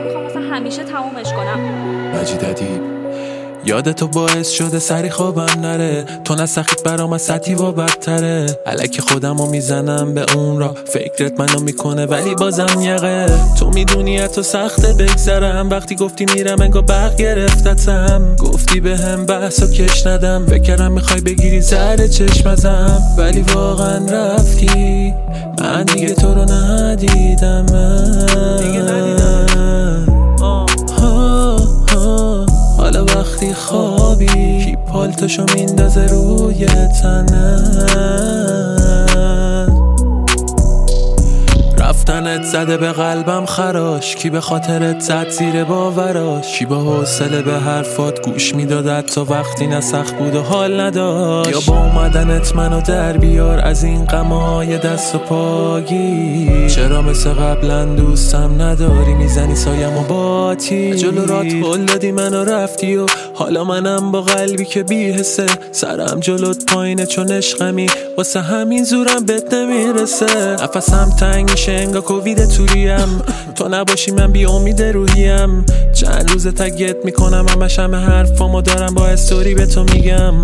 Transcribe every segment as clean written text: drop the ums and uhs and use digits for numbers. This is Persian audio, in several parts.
میخوام مثلا همیشه تمومش کنم. مجید ادیب. یادتو باعث شده سری خوابم نره، تو نسخیت برام از سطحی و بدتره. الکی خودمو میزنم به اون را، فکرت منو میکنه ولی بازم یقه. تو میدونی تو سخته بگذرم، وقتی گفتی میرم انگار برق گرفتتم. گفتی به هم بحث و کش ندم، فکرم میخوای بگیری زهر چشم ازم. ولی واقعا رفتی، من دیگه تو رو ندیدم. حالا وقتی خوابی کی پالتشو میندازه روی تنت. رفتنت زده به قلبم خراش، کی به خاطرت زد زیر باوراش. کی با حوصله به حرفات گوش میداد تا وقتی نسخ بود و حال نداشت. یا با اومدنت منو در بیار از این غمای دست و پاگی. چرا مثل قبلا دوستم نداری، میزنی سایم و باتی. جلو رات هل دادی منو رفتی و حالا منم با قلبی که بی حسه. سرم جلوت پایینه چون عشقمی، واسه همین زورم بهت نمیرسه. نفسم تنگ میشه انگار کووید توریم، تو نباشی من بی امید روحیم. چند روز تگت میکنم همش همه حرفامو دارم با استوری به تو میگم.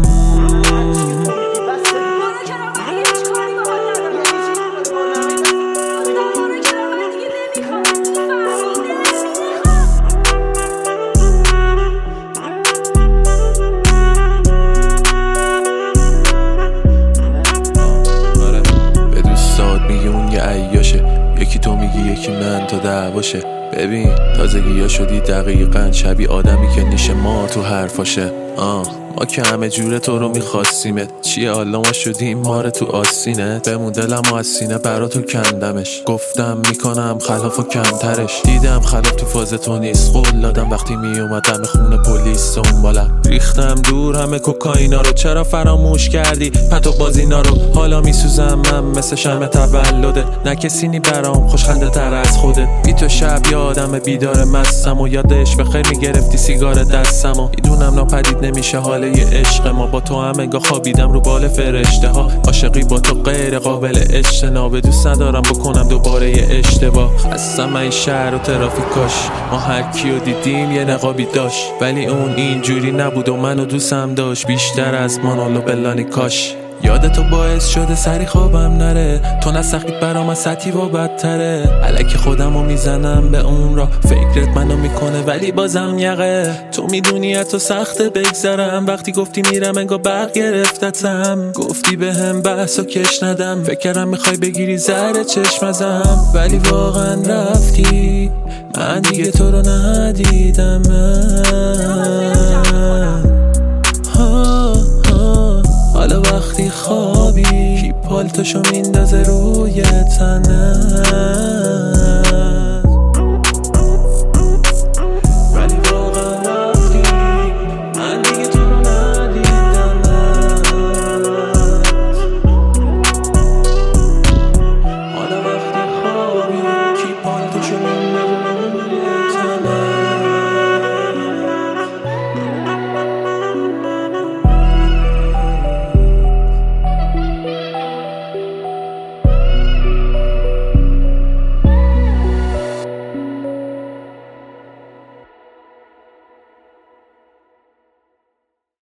به دوستات میگی اون یه عیاشه، یکی تو میگی یکی من تا دعواشه. ببین تازگی ها شدی دقیقاً شبیه آدمی که نیشه ما تو حرفاشه. ما که همه جوره تو رو میخواستیمت، چیه حالا ما شدیم ماره تو آستینت. بمون دلم و از سینه براتو کندمش، گفتم میکنم خلاف و کمترش. دیدم خلاف تو فاز تو نیست، قول دادم وقتی میومدم خونه پلیس دنبالم. ریختم دور همه کوکائینا رو، چرا فراموش کردی پتو بازینا رو. حالا میسوزم من مثل شمع تولدت، نه کسی نی برام خوشخنده تر از خودت. بی تو شب یادم بیدار مستم و یادش بخیر میگرفتی سیگار دستم. و میدونم ناپدید نمیشه حال یه عشق ما، با تو هم انگار خوابیدم رو بال فرشته ها. عاشقی با تو غیر قابل اجتناب، دوست ندارم بکنم دوباره یه اشتباه. خستم این شهر و ترافیکاش، ما هر کیو دیدیم یه نقابی داشت، ولی اون اینجوری نبود و منو دوستم داشت بیشتر از مانولو بلانی کاش. یادتو باعث شده سری خوابم نره، تو نسخیت برام از سطحی و بدتره. الکی خودمو میزنم به اون را، فکرت منو میکنه ولی بازم یقه. تو میدونی تو سخته بگذرم، وقتی گفتی میرم انگار برق گرفتتم. گفتی به هم بحث و کش ندم، فکرم میخوای بگیری زهر چشم ازم. ولی واقعا رفتی، من دیگه تو رو ندیدم. حالا وقتی خوابی کی پالتشو میندازه روی تنت.